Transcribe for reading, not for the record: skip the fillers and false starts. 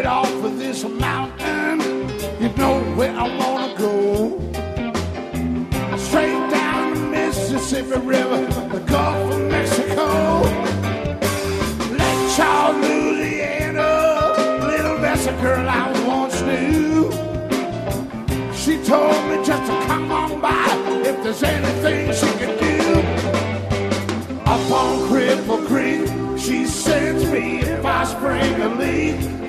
get off of this mountain, you know where I wanna go. Straight down the Mississippi River, the Gulf of Mexico, Lake Charles, Louisiana, little Bessie girl I once knew. She told me just to come on by if there's anything she could do. Up on Cripple Creek, she sends me if I spring a leak.